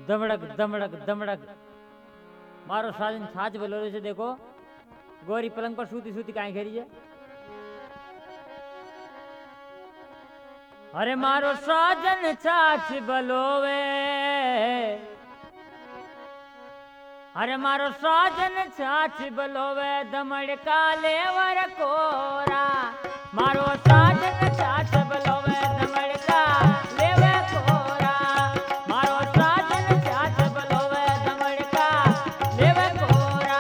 दमड़क दमड़क दमड़क मारो साजन छाछ बलोरे से देखो गोरी पलंग पर सूती सूती काहे खेरी है। अरे मारो साजन छाछ बलोवे, अरे मारो साजन छाछ बलोवे दमड़ काले वर कोरा, मारो साजन छाछ बलोवे दमड़ काले वर कोरा, मारो साजन छाछ बलोवे दमड़ काले वर कोरा।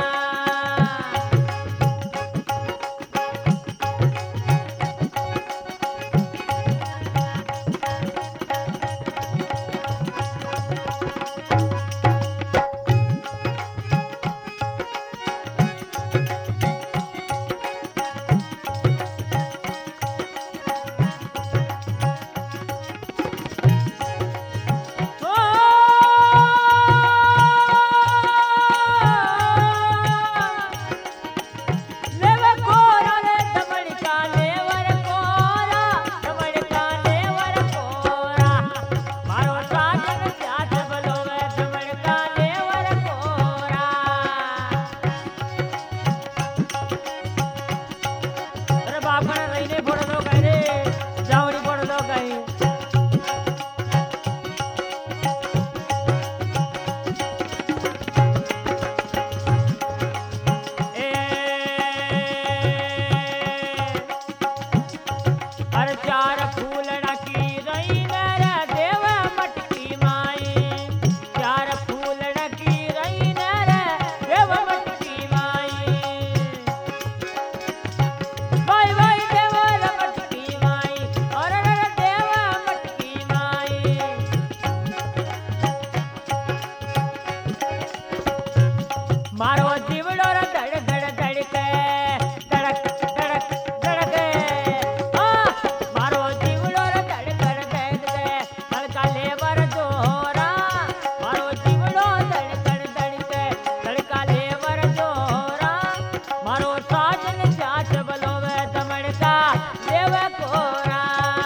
मारो जीवड़ो रे धड़ धड़ धड़के धड़क धड़क धड़के, मारो जीवड़ो रे धड़ धड़ धड़के हल्का लेवर जोरा, मारो जीवड़ो धड़ धड़ धड़के हल्का लेवर जोरा, मारो साजन छाछ बलोवे दमड़ का लेव कोरा।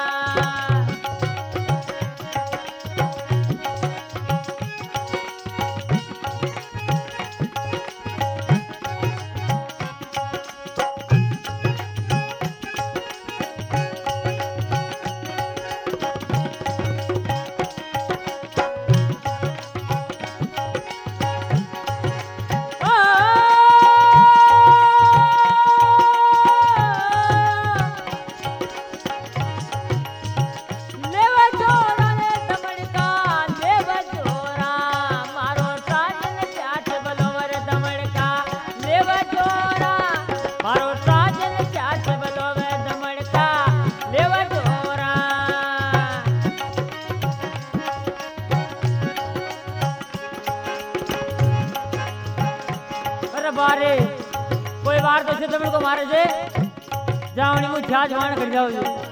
बारे कोई बार तो से दमड़ को मारे से जावनी मु छाछ वाण कर जाओ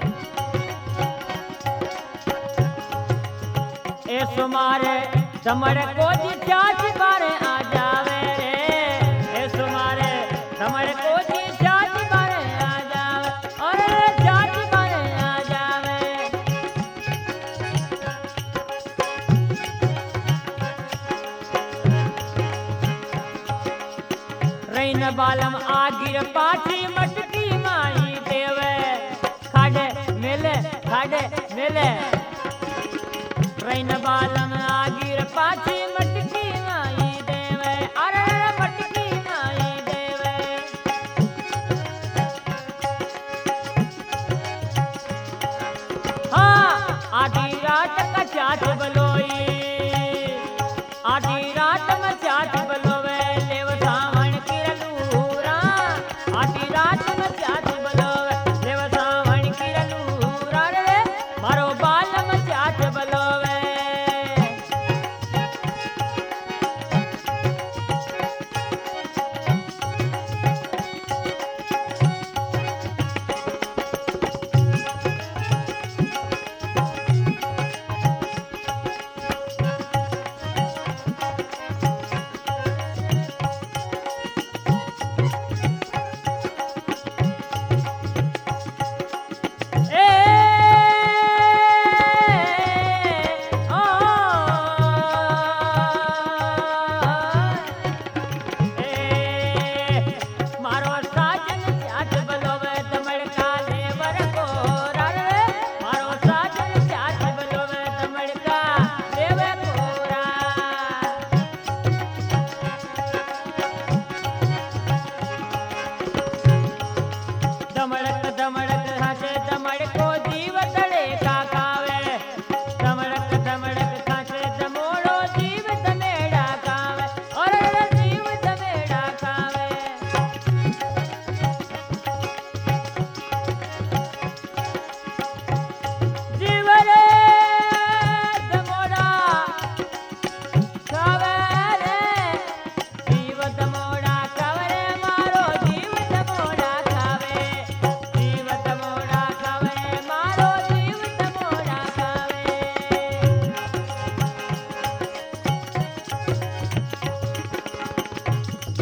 ए सुमारे दमड़ को जी छाछ बारे आ जावे रे, ए सुमारे दमड़ को जी छाछ बारे आ जावे, अरे छाछ बारे आ जावे। रैन बालम आगिर पाठी मटकी माई देवे खाड़े मेले रैन बालम आगिर पाठी मटकी माई देवे, अरे मटकी माई देवे। हाँ आधी रात का छाछ बलोई, आधी रात में छाछ बलोवे लेव सावण की रलूरा, आधी रात में छाछ बलोवे लेव सावण की रलूरा रे, मारो बाल में छाछ बलोवे।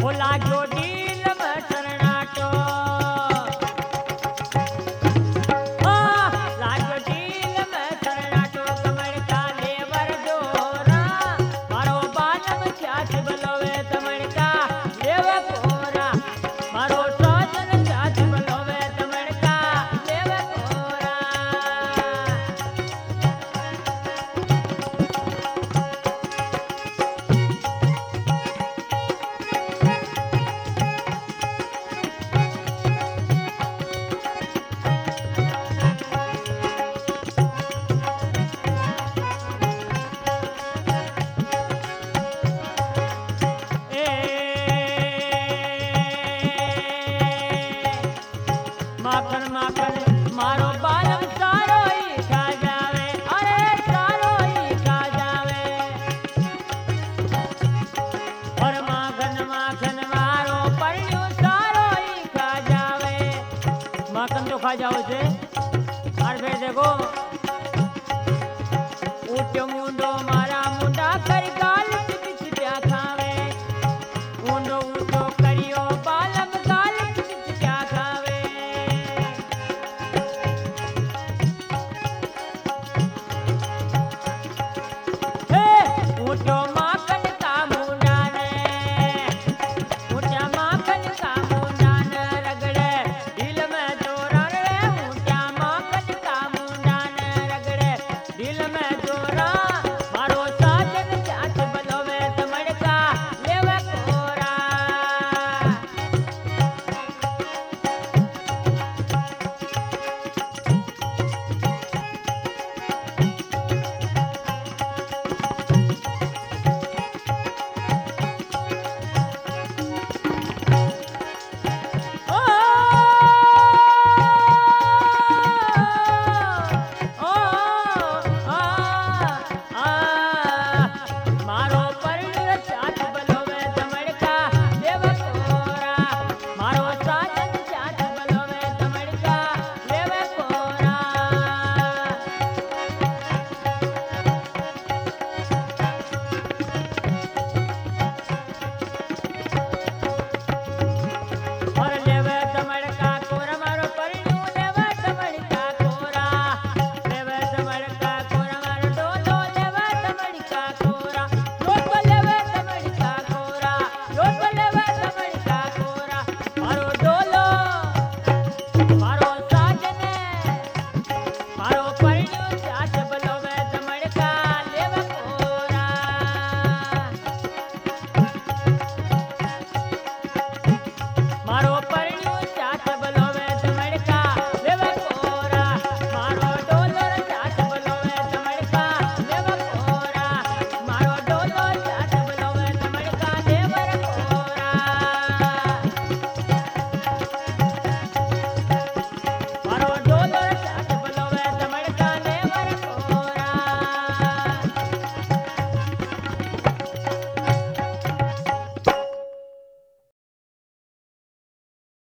वो लागो डील में शरणाटो लागो डील में शरणाटो कमर का लेवर जोरा मारो बालम चाच बलोवे तमण का लेव कोरा मारो साजन चाच बलोवे तमण का लेव कोरा माखन माखन मारो बालम सारो ही खा जावे अरे सारो ही खा जावे और माखन माखन मारो पड़ियो सारो ही खा जावे माखन तो खा जाओ से और फिर देखो ऊंचो मुंडो मारा